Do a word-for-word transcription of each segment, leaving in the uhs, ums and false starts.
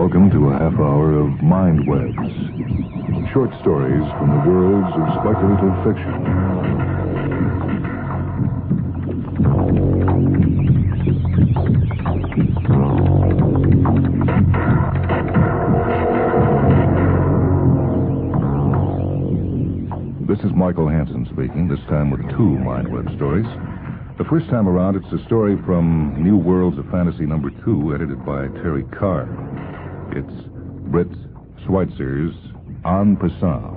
Welcome to a half hour of Mind Webs. Short stories from the worlds of speculative fiction. This is Michael Hansen speaking, this time with two Mind Web stories. The first time around, it's a story from New Worlds of Fantasy number two, edited by Terry Carr. It's Britt Schweitzer's En Passant.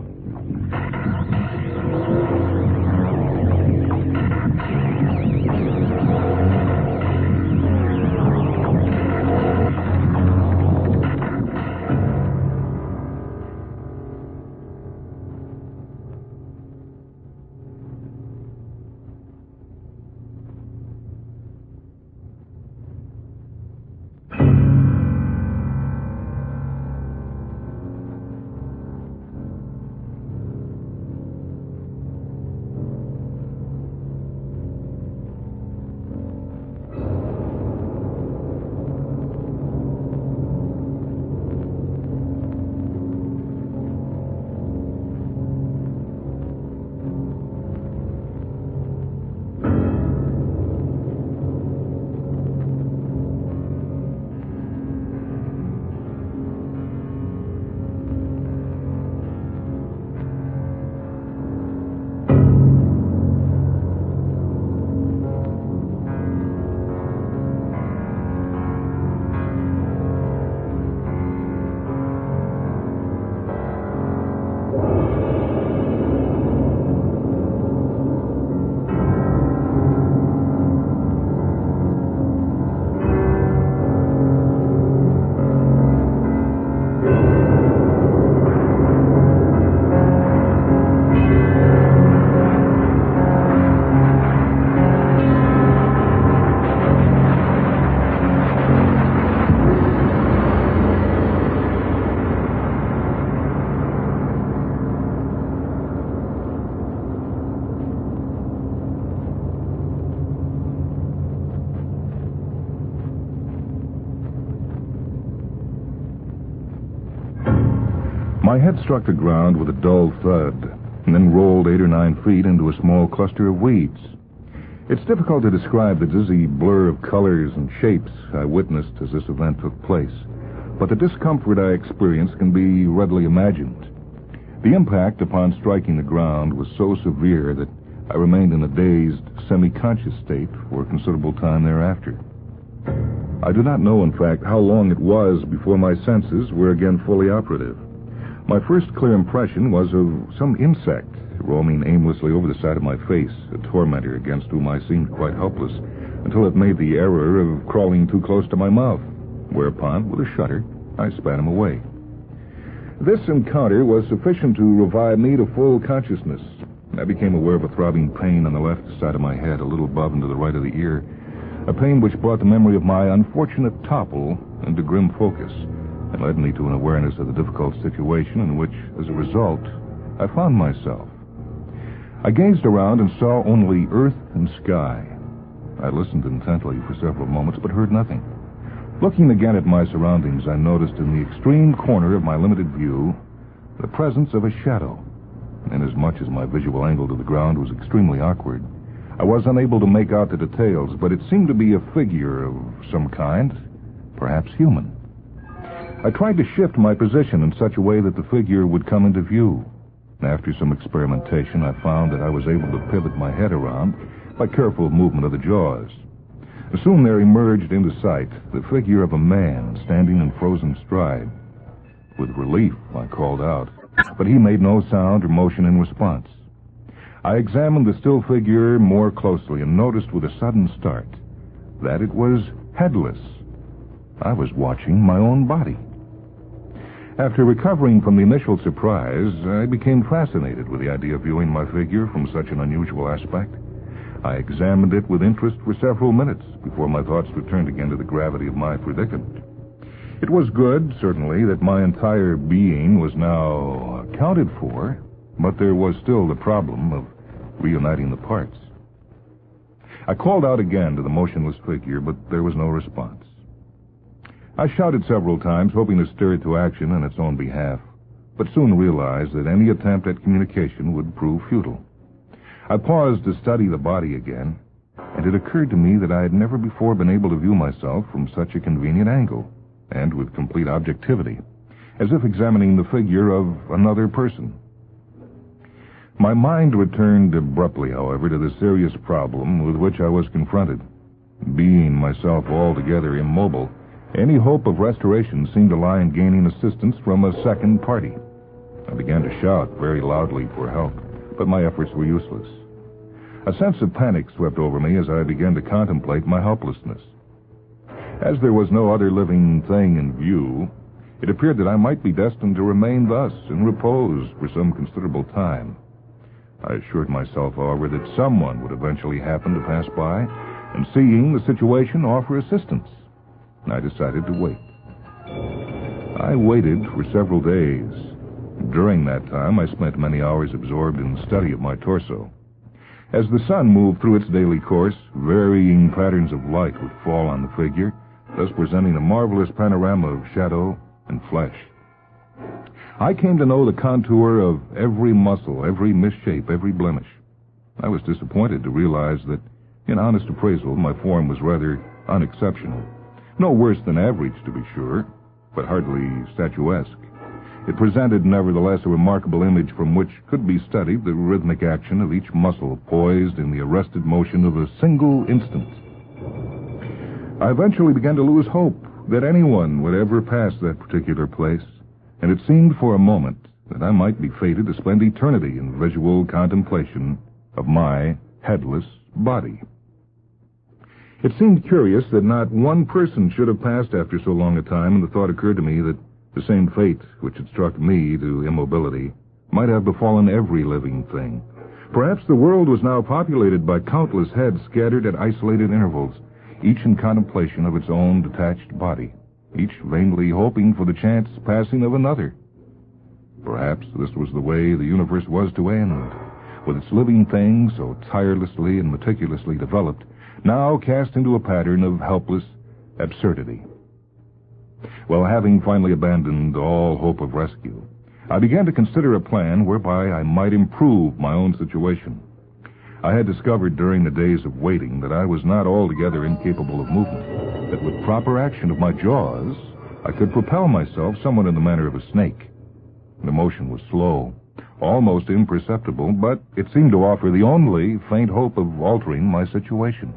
My head struck the ground with a dull thud, and then rolled eight or nine feet into a small cluster of weeds. It's difficult to describe the dizzy blur of colors and shapes I witnessed as this event took place, but the discomfort I experienced can be readily imagined. The impact upon striking the ground was so severe that I remained in a dazed, semi-conscious state for a considerable time thereafter. I do not know, in fact, how long it was before my senses were again fully operative. My first clear impression was of some insect roaming aimlessly over the side of my face, a tormentor against whom I seemed quite helpless, until it made the error of crawling too close to my mouth, whereupon, with a shudder, I spat him away. This encounter was sufficient to revive me to full consciousness. I became aware of a throbbing pain on the left side of my head, a little above and to the right of the ear, a pain which brought the memory of my unfortunate topple into grim focus, and led me to an awareness of the difficult situation in which, as a result, I found myself. I gazed around and saw only earth and sky. I listened intently for several moments, but heard nothing. Looking again at my surroundings, I noticed in the extreme corner of my limited view the presence of a shadow. Inasmuch as my visual angle to the ground was extremely awkward, I was unable to make out the details, but it seemed to be a figure of some kind, perhaps human. I tried to shift my position in such a way that the figure would come into view. After some experimentation, I found that I was able to pivot my head around by careful movement of the jaws. Soon there emerged into sight the figure of a man standing in frozen stride. With relief, I called out, but he made no sound or motion in response. I examined the still figure more closely and noticed with a sudden start that it was headless. I was watching my own body. After recovering from the initial surprise, I became fascinated with the idea of viewing my figure from such an unusual aspect. I examined it with interest for several minutes before my thoughts returned again to the gravity of my predicament. It was good, certainly, that my entire being was now accounted for, but there was still the problem of reuniting the parts. I called out again to the motionless figure, but there was no response. I shouted several times, hoping to stir it to action on its own behalf, but soon realized that any attempt at communication would prove futile. I paused to study the body again, and it occurred to me that I had never before been able to view myself from such a convenient angle, and with complete objectivity, as if examining the figure of another person. My mind returned abruptly, however, to the serious problem with which I was confronted. Being myself altogether immobile, any hope of restoration seemed to lie in gaining assistance from a second party. I began to shout very loudly for help, but my efforts were useless. A sense of panic swept over me as I began to contemplate my helplessness. As there was no other living thing in view, it appeared that I might be destined to remain thus in repose for some considerable time. I assured myself, however, that someone would eventually happen to pass by, and seeing the situation, offer assistance. I decided to wait. I waited for several days. During that time, I spent many hours absorbed in the study of my torso. As the sun moved through its daily course, varying patterns of light would fall on the figure, thus presenting a marvelous panorama of shadow and flesh. I came to know the contour of every muscle, every misshape, every blemish. I was disappointed to realize that, in honest appraisal, my form was rather unexceptional. No worse than average, to be sure, but hardly statuesque. It presented, nevertheless, a remarkable image from which could be studied the rhythmic action of each muscle poised in the arrested motion of a single instant. I eventually began to lose hope that anyone would ever pass that particular place, and it seemed for a moment that I might be fated to spend eternity in visual contemplation of my headless body. It seemed curious that not one person should have passed after so long a time, and the thought occurred to me that the same fate which had struck me to immobility might have befallen every living thing. Perhaps the world was now populated by countless heads scattered at isolated intervals, each in contemplation of its own detached body, each vainly hoping for the chance passing of another. Perhaps this was the way the universe was to end, with its living things, so tirelessly and meticulously developed, now cast into a pattern of helpless absurdity. Well, having finally abandoned all hope of rescue, I began to consider a plan whereby I might improve my own situation. I had discovered during the days of waiting that I was not altogether incapable of movement, that with proper action of my jaws, I could propel myself somewhat in the manner of a snake. The motion was slow, almost imperceptible, but it seemed to offer the only faint hope of altering my situation.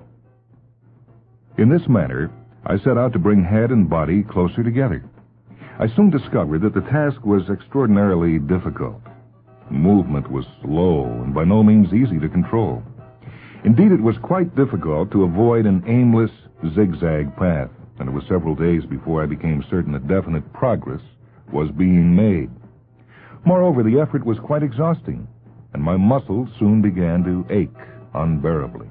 In this manner, I set out to bring head and body closer together. I soon discovered that the task was extraordinarily difficult. Movement was slow and by no means easy to control. Indeed, it was quite difficult to avoid an aimless, zigzag path, and it was several days before I became certain that definite progress was being made. Moreover, the effort was quite exhausting, and my muscles soon began to ache unbearably.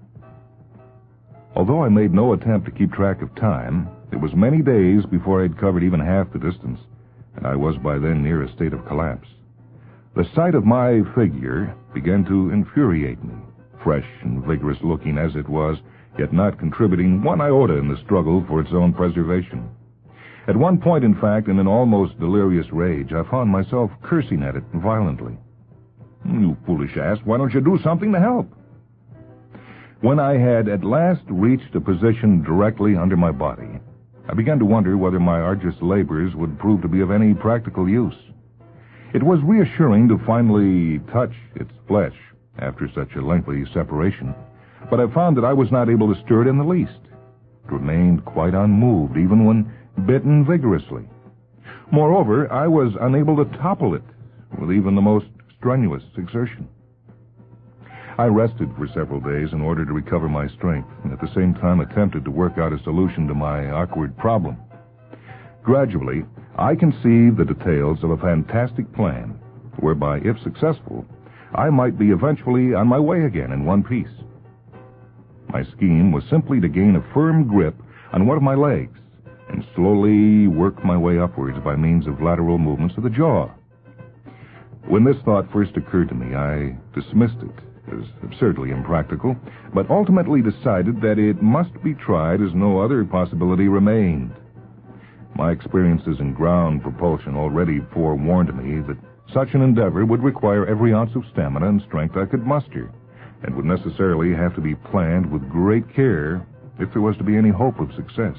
Although I made no attempt to keep track of time, it was many days before I had covered even half the distance, and I was by then near a state of collapse. The sight of my figure began to infuriate me, fresh and vigorous looking as it was, yet not contributing one iota in the struggle for its own preservation. At one point, in fact, in an almost delirious rage, I found myself cursing at it violently. "You foolish ass, why don't you do something to help?" When I had at last reached a position directly under my body, I began to wonder whether my arduous labors would prove to be of any practical use. It was reassuring to finally touch its flesh after such a lengthy separation, but I found that I was not able to stir it in the least. It remained quite unmoved, even when bitten vigorously. Moreover, I was unable to topple it with even the most strenuous exertion. I rested for several days in order to recover my strength, and at the same time attempted to work out a solution to my awkward problem. Gradually, I conceived the details of a fantastic plan, whereby, if successful, I might be eventually on my way again in one piece. My scheme was simply to gain a firm grip on one of my legs, and slowly work my way upwards by means of lateral movements of the jaw. When this thought first occurred to me, I dismissed it as absurdly impractical, but ultimately decided that it must be tried as no other possibility remained. My experiences in ground propulsion already forewarned me that such an endeavor would require every ounce of stamina and strength I could muster, and would necessarily have to be planned with great care if there was to be any hope of success.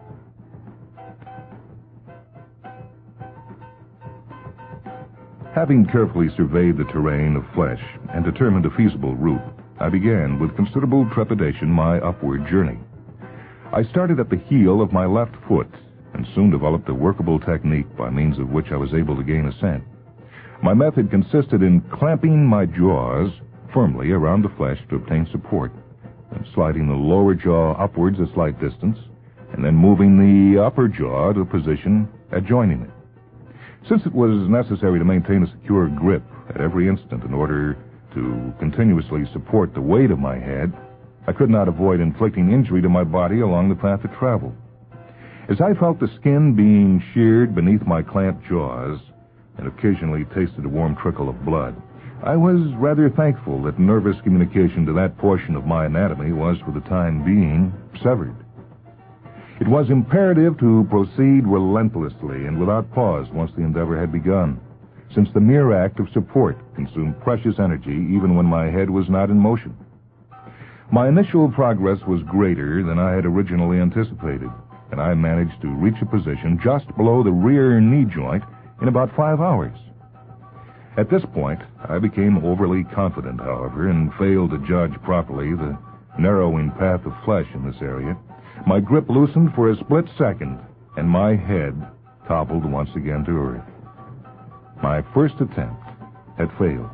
Having carefully surveyed the terrain of flesh and determined a feasible route, I began with considerable trepidation my upward journey. I started at the heel of my left foot and soon developed a workable technique by means of which I was able to gain ascent. My method consisted in clamping my jaws firmly around the flesh to obtain support, and sliding the lower jaw upwards a slight distance, and then moving the upper jaw to a position adjoining it. Since it was necessary to maintain a secure grip at every instant in order to continuously support the weight of my head, I could not avoid inflicting injury to my body along the path of travel. As I felt the skin being sheared beneath my clamped jaws and occasionally tasted a warm trickle of blood, I was rather thankful that nervous communication to that portion of my anatomy was, for the time being, severed. It was imperative to proceed relentlessly and without pause once the endeavor had begun, since the mere act of support consumed precious energy even when my head was not in motion. My initial progress was greater than I had originally anticipated, and I managed to reach a position just below the rear knee joint in about five hours. At this point, I became overly confident, however, and failed to judge properly the narrowing path of flesh in this area. My grip loosened for a split second, and my head toppled once again to earth. My first attempt had failed.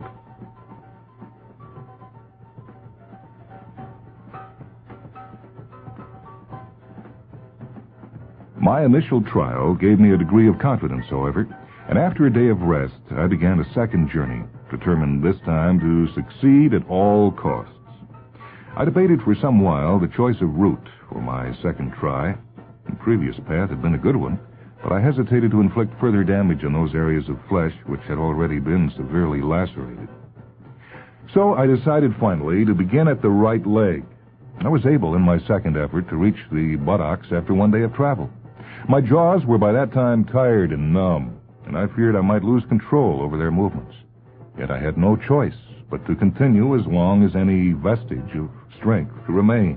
My initial trial gave me a degree of confidence, however, and after a day of rest, I began a second journey, determined this time to succeed at all costs. I debated for some while the choice of route for my second try. The previous path had been a good one, but I hesitated to inflict further damage on those areas of flesh which had already been severely lacerated. So I decided finally to begin at the right leg. I was able in my second effort to reach the buttocks after one day of travel. My jaws were by that time tired and numb, and I feared I might lose control over their movements. Yet I had no choice but to continue as long as any vestige of strength remained.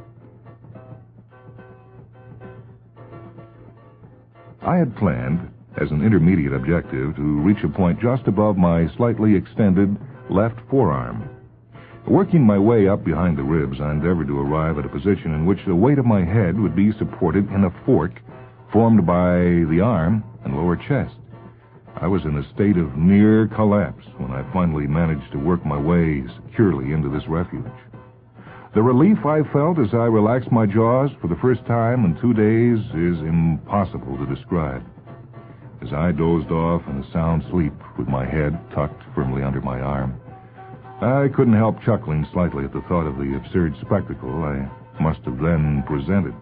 I had planned, as an intermediate objective, to reach a point just above my slightly extended left forearm. Working my way up behind the ribs, I endeavored to arrive at a position in which the weight of my head would be supported in a fork formed by the arm and lower chest. I was in a state of near collapse when I finally managed to work my way securely into this refuge. The relief I felt as I relaxed my jaws for the first time in two days is impossible to describe. As I dozed off in a sound sleep with my head tucked firmly under my arm, I couldn't help chuckling slightly at the thought of the absurd spectacle I must have then presented.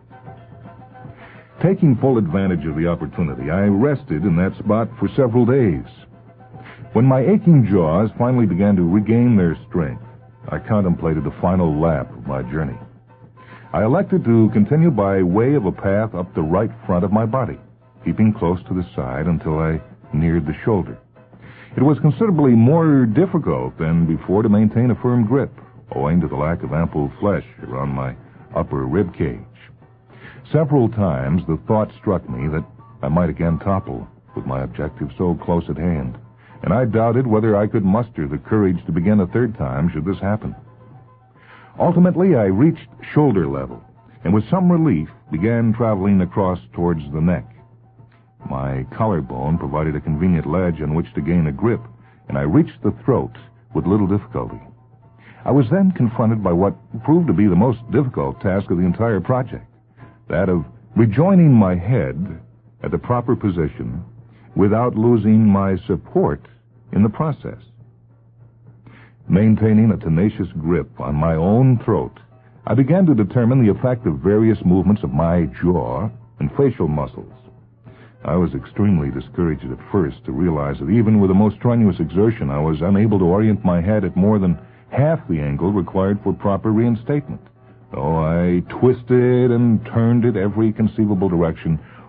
Taking full advantage of the opportunity, I rested in that spot for several days. When my aching jaws finally began to regain their strength, I contemplated the final lap of my journey. I elected to continue by way of a path up the right front of my body, keeping close to the side until I neared the shoulder. It was considerably more difficult than before to maintain a firm grip, owing to the lack of ample flesh around my upper rib cage. Several times the thought struck me that I might again topple with my objective so close at hand, and I doubted whether I could muster the courage to begin a third time should this happen. Ultimately, I reached shoulder level, and with some relief began traveling across towards the neck. My collarbone provided a convenient ledge on which to gain a grip, and I reached the throat with little difficulty. I was then confronted by what proved to be the most difficult task of the entire project, that of rejoining my head at the proper position without losing my support in the process. Maintaining a tenacious grip on my own throat, I began to determine the effect of various movements of my jaw and facial muscles. I was extremely discouraged at first to realize that even with the most strenuous exertion, I was unable to orient my head at more than half the angle required for proper reinstatement. Oh, I twisted and turned it every conceivable direction,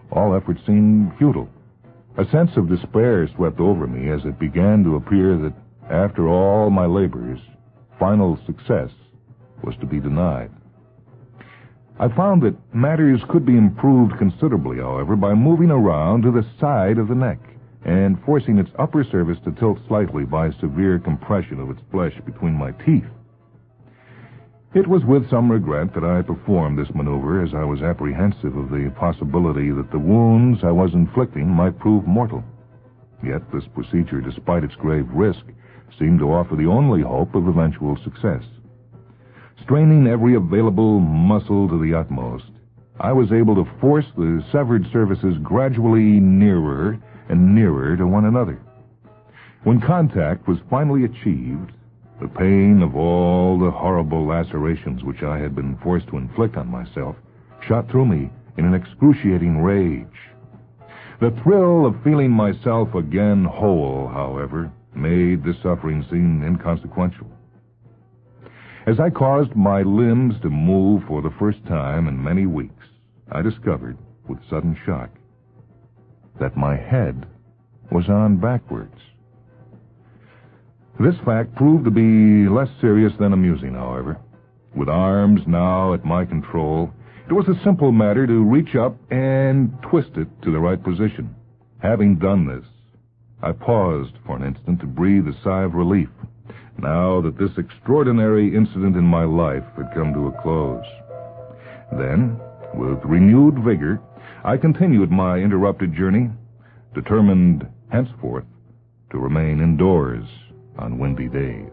All effort seemed futile. A sense of despair swept over me as it began to appear that, after all my labors, final success was to be denied. I found that matters could be improved considerably, however, by moving around to the side of the neck and forcing its upper surface to tilt slightly by severe compression of its flesh between my teeth. It was with some regret that I performed this maneuver, as I was apprehensive of the possibility that the wounds I was inflicting might prove mortal. Yet this procedure, despite its grave risk, seemed to offer the only hope of eventual success. Straining every available muscle to the utmost, I was able to force the severed surfaces gradually nearer and nearer to one another. When contact was finally achieved, the pain of all the horrible lacerations which I had been forced to inflict on myself shot through me in an excruciating rage. The thrill of feeling myself again whole, however, made the suffering seem inconsequential. As I caused my limbs to move for the first time in many weeks, I discovered, with sudden shock, that my head was on backwards. This fact proved to be less serious than amusing, however. With arms now at my control, it was a simple matter to reach up and twist it to the right position. Having done this, I paused for an instant to breathe a sigh of relief, now that this extraordinary incident in my life had come to a close. Then, with renewed vigor, I continued my interrupted journey, determined henceforth to remain indoors on windy days.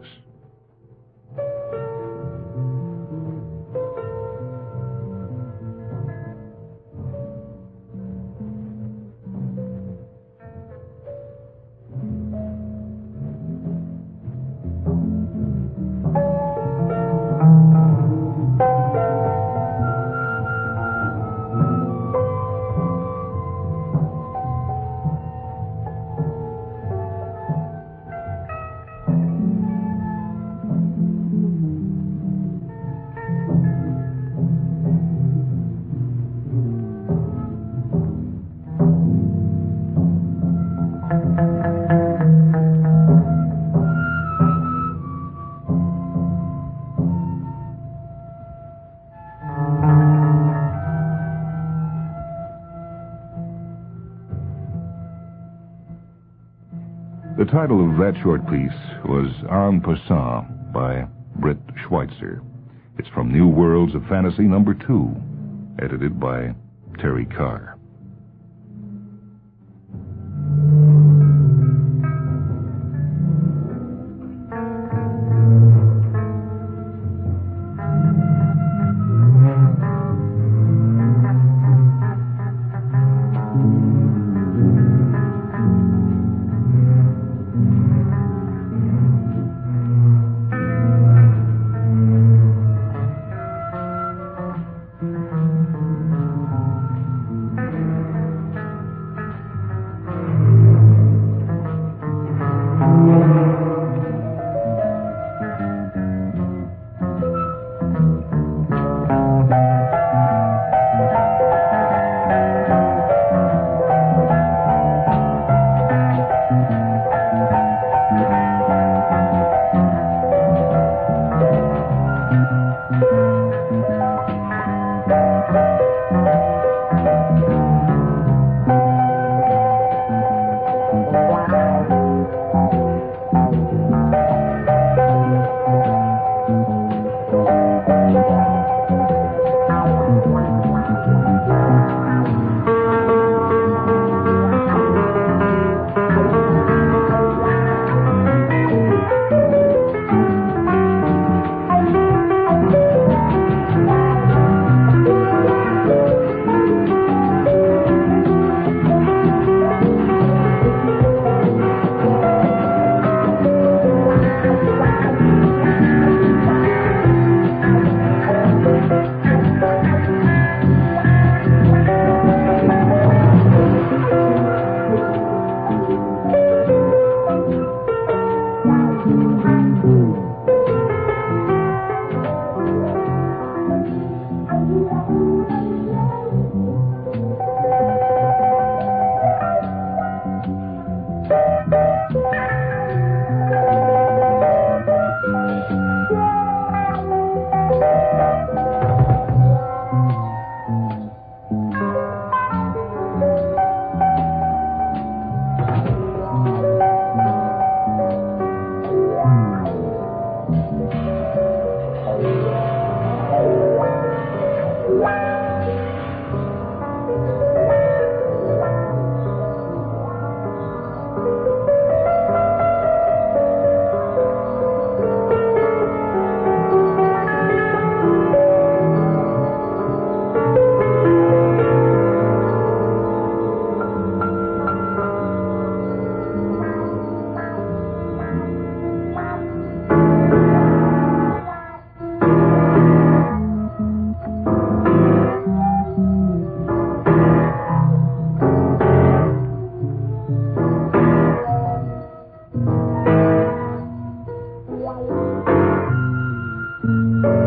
The title of that short piece was En Passant by Britt Schweitzer. It's from New Worlds of Fantasy number two, edited by Terry Carr.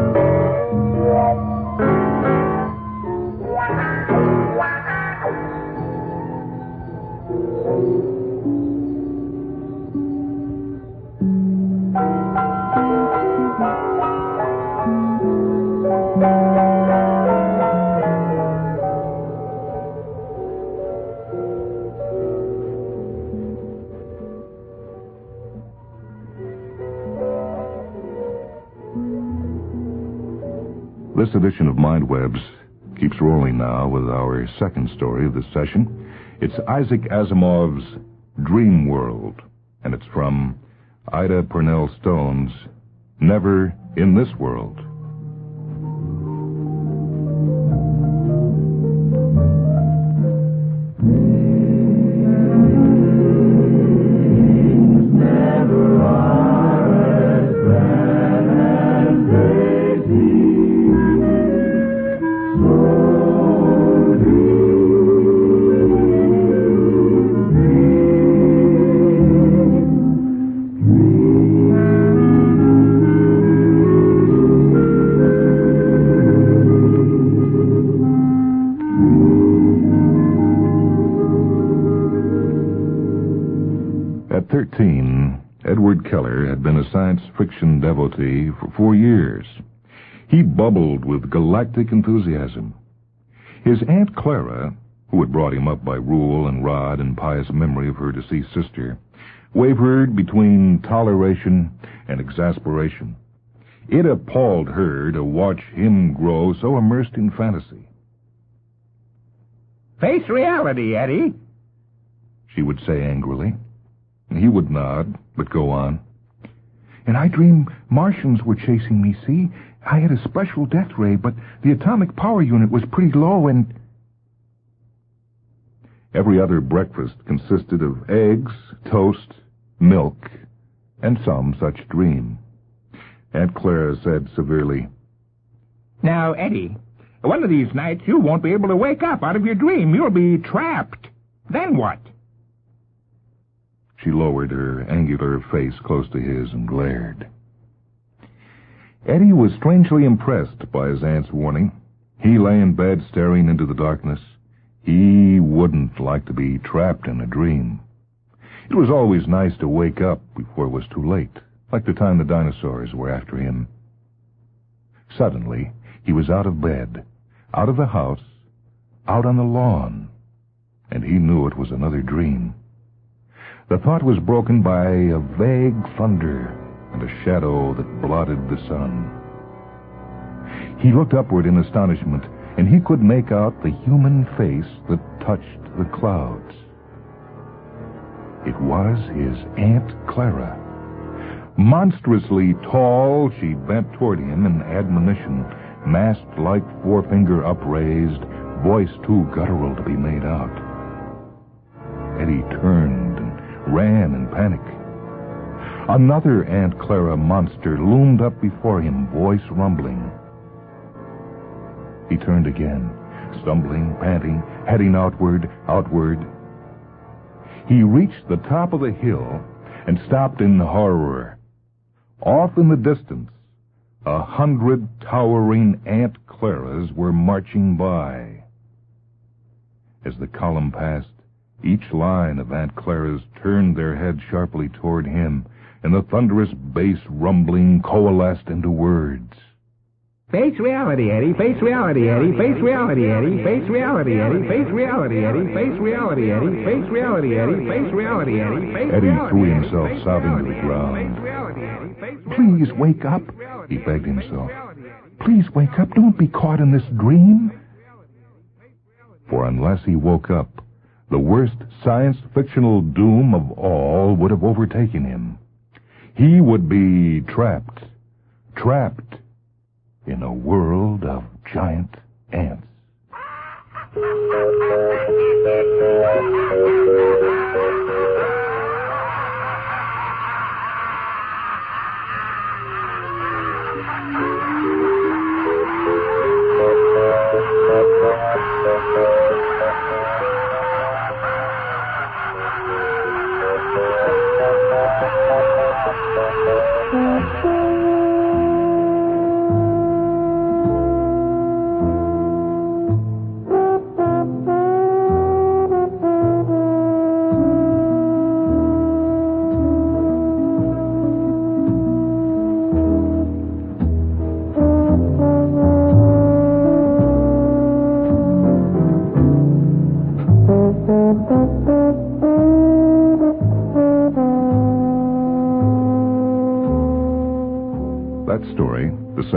This edition of Mindwebs keeps rolling now with our second story of this session. It's Isaac Asimov's Dream World, and it's from Ida Purnell Stone's Never in This World. At thirteen, Edward Keller had been a science fiction devotee for four years. He bubbled with galactic enthusiasm. His Aunt Clara, who had brought him up by rule and rod and pious memory of her deceased sister, wavered between toleration and exasperation. It appalled her to watch him grow so immersed in fantasy. "Face reality, Eddie," she would say angrily. He would nod, but go on. "And I dreamed Martians were chasing me, see? I had a special death ray, but the atomic power unit was pretty low and..." Every other breakfast consisted of eggs, toast, milk, and some such dream. Aunt Clara said severely, "Now, Eddie, one of these nights you won't be able to wake up out of your dream. You'll be trapped. Then what?" She lowered her angular face close to his and glared. Eddie was strangely impressed by his aunt's warning. He lay in bed staring into the darkness. He wouldn't like to be trapped in a dream. It was always nice to wake up before it was too late, like the time the dinosaurs were after him. Suddenly, he was out of bed, out of the house, out on the lawn, and he knew it was another dream. The thought was broken by a vague thunder and a shadow that blotted the sun. He looked upward in astonishment, and he could make out the human face that touched the clouds. It was his Aunt Clara. Monstrously tall, she bent toward him in admonition, mast-like forefinger upraised, voice too guttural to be made out. Eddie turned and ran in panic. Another Aunt Clara monster loomed up before him, voice rumbling. He turned again, stumbling, panting, heading outward, outward. He reached the top of the hill and stopped in horror. Off in the distance, a hundred towering Aunt Claras were marching by. As the column passed, each line of Aunt Claras turned their heads sharply toward him, and the thunderous bass rumbling coalesced into words. "Face reality, Eddie. Face reality, Eddie. Face reality, Eddie. Face reality, Eddie. Face reality, Eddie. Face reality, Eddie. Face reality, Eddie. Face reality, Eddie. Eddie threw himself sobbing to the ground. "Please wake up," he begged himself. "Please wake up. Don't be caught in this dream." For unless he woke up, the worst science-fictional doom of all would have overtaken him. He would be trapped, trapped in a world of giant ants.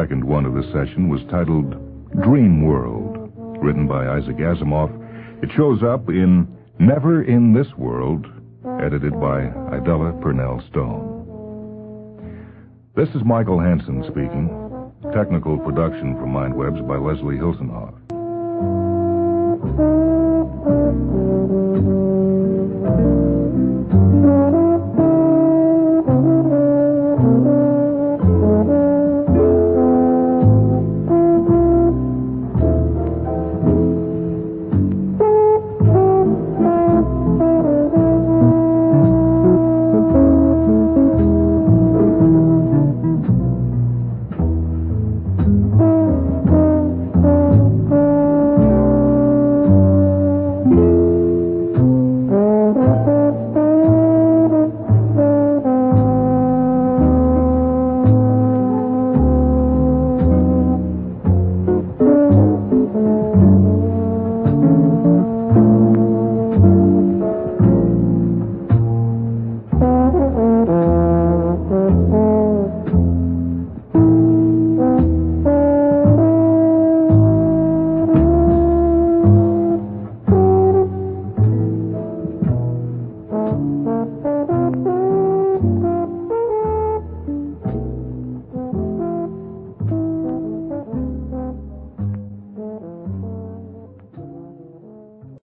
second one of the session was titled Dream World, written by Isaac Asimov. It shows up in Never in This World, edited by Idella Purnell Stone. This is Michael Hansen speaking. Technical production for MindWebs by Leslie Hilsenhoff.